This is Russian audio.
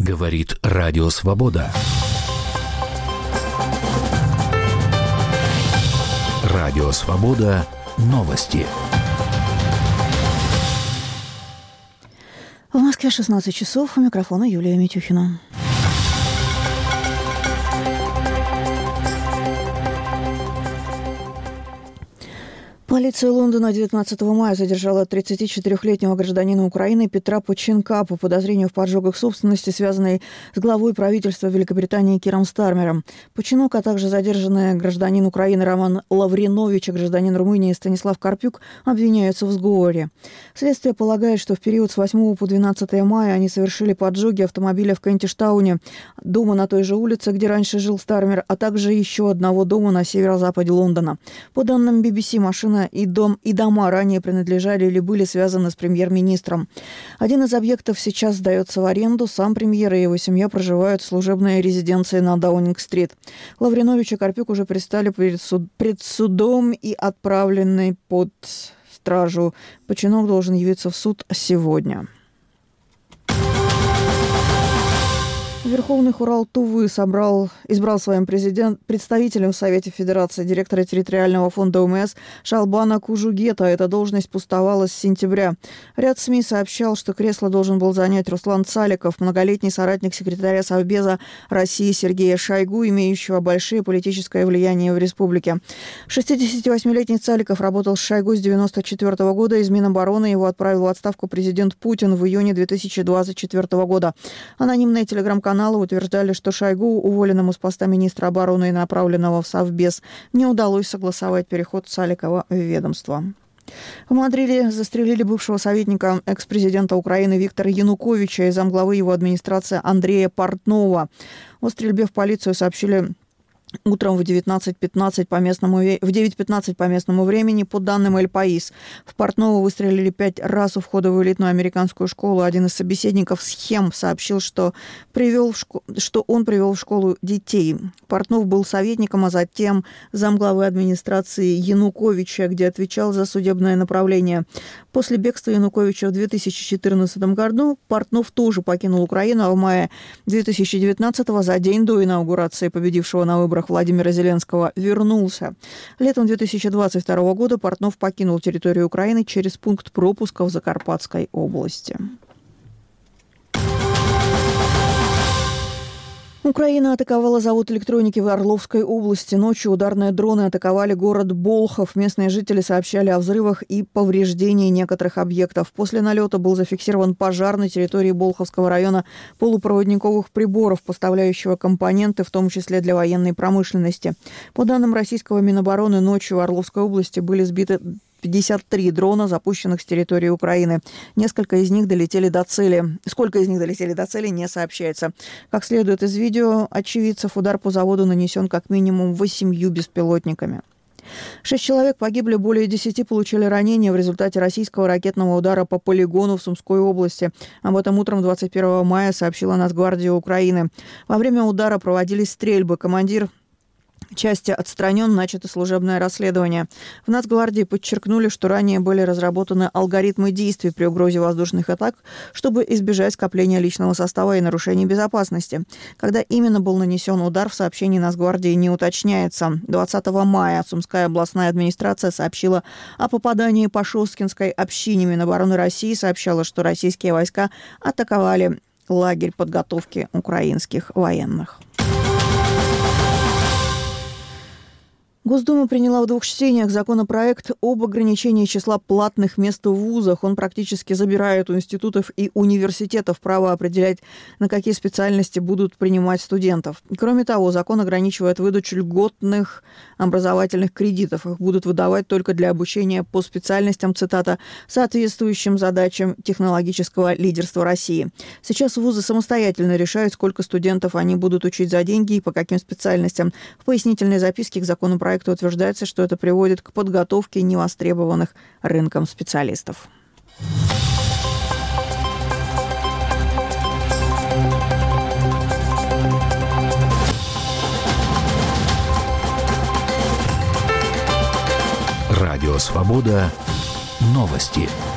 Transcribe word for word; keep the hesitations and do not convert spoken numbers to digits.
Говорит Радио Свобода. Радио Свобода. Новости. В Москве шестнадцать часов. У микрофона Юлия Митюхина. Полиция Лондона девятнадцатого мая задержала тридцатичетырёхлетнего гражданина Украины Петра Починка по подозрению в поджогах собственности, связанной с главой правительства Великобритании Киром Стармером. Починок, а также задержанный гражданин Украины Роман Лавринович и гражданин Румынии Станислав Карпюк обвиняются в сговоре. Следствие полагает, что в период с восьмого по двенадцатое мая они совершили поджоги автомобиля в Кентиштауне, дома на той же улице, где раньше жил Стармер, а также еще одного дома на северо-западе Лондона. По данным би би си, машина и дом, и дома ранее принадлежали или были связаны с премьер-министром. Один из объектов сейчас сдается в аренду. Сам премьер и его семья проживают в служебной резиденции на Даунинг-стрит. Лавринович и Карпюк уже предстали перед, суд, пред судом и отправлены под стражу. Починок должен явиться в суд сегодня. Верховный Хурал Тувы собрал, избрал своим президент, представителем в Совете Федерации директора территориального фонда ОМС Шалбана Кужугета. Эта должность пустовала с сентября. Ряд СМИ сообщал, что кресло должен был занять Руслан Цаликов, многолетний соратник секретаря Совбеза России Сергея Шойгу, имеющего большое политическое влияние в республике. шестидесятивосьмилетний Цаликов работал с Шойгу с девяносто четвёртого года. Из Минобороны его отправил в отставку президент Путин в июне две тысячи двадцать четвёртого года. Анонимный телеграм-канал Каналы утверждали, что Шойгу, уволенному с поста министра обороны и направленного в Совбез, не удалось согласовать переход Цаликова в ведомство. В Мадриде застрелили бывшего советника экс-президента Украины Виктора Януковича и замглавы его администрации Андрея Портнова. О стрельбе в полицию сообщили утром в девятнадцать пятнадцать по местному, в девять пятнадцать по местному времени, по данным Эль Паис. В Портново выстрелили пять раз у входа в элитную американскую школу. Один из собеседников схем сообщил, что, привел в шко... что он привел в школу детей. Портнов был советником, а затем замглавы администрации Януковича, где отвечал за судебное направление. После бегства Януковича в две тысячи четырнадцатом году Портнов тоже покинул Украину, а в мае две тысячи девятнадцатого, за день до инаугурации победившего на выборах Владимира Зеленского, вернулся. Летом две тысячи двадцать второго года Портнов покинул территорию Украины через пункт пропуска в Закарпатской области. Украина атаковала завод электроники в Орловской области. Ночью ударные дроны атаковали город Болхов. Местные жители сообщали о взрывах и повреждении некоторых объектов. После налета был зафиксирован пожар на территории Болховского района полупроводниковых приборов, поставляющего компоненты, в том числе для военной промышленности. По данным российского Минобороны, ночью в Орловской области были сбиты пятьдесят три дрона, запущенных с территории Украины. Несколько из них долетели до цели. Сколько из них долетели до цели, не сообщается. Как следует из видео очевидцев, удар по заводу нанесен как минимум восемью беспилотниками. Шесть человек погибли, более десяти получили ранения в результате российского ракетного удара по полигону в Сумской области. Об этом утром двадцать первого мая сообщила Нацгвардия Украины. Во время удара проводились стрельбы. Командир части отстранен, начато служебное расследование. В Нацгвардии подчеркнули, что ранее были разработаны алгоритмы действий при угрозе воздушных атак, чтобы избежать скопления личного состава и нарушений безопасности. Когда именно был нанесен удар, в сообщении Нацгвардии не уточняется. двадцатого мая Сумская областная администрация сообщила о попадании по Шосткинской общине. Минобороны России сообщала, что российские войска атаковали лагерь подготовки украинских военных. Госдума приняла в двух чтениях законопроект об ограничении числа платных мест в вузах. Он практически забирает у институтов и университетов право определять, на какие специальности будут принимать студентов. Кроме того, закон ограничивает выдачу льготных образовательных кредитов. Их будут выдавать только для обучения по специальностям, цитата, соответствующим задачам технологического лидерства России. Сейчас вузы самостоятельно решают, сколько студентов они будут учить за деньги и по каким специальностям. В пояснительной записке к законопроекту утверждается, что это приводит к подготовке невостребованных рынком специалистов. Радио Свобода. Новости.